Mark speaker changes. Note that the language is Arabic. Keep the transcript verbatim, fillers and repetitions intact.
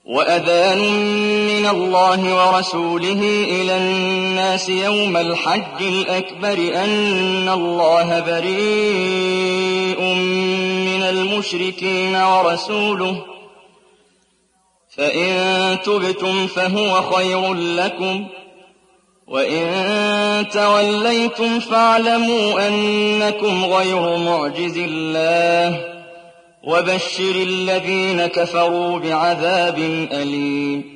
Speaker 1: وأذان من الله ورسوله إلى الناس يوم الحج الأكبر أن الله بريء من المشركين ورسوله، فإن تبتم فهو خير لكم، وإن توليتم فاعلموا أنكم غير معجز الله، وبشر الذين كفروا بعذاب أليم.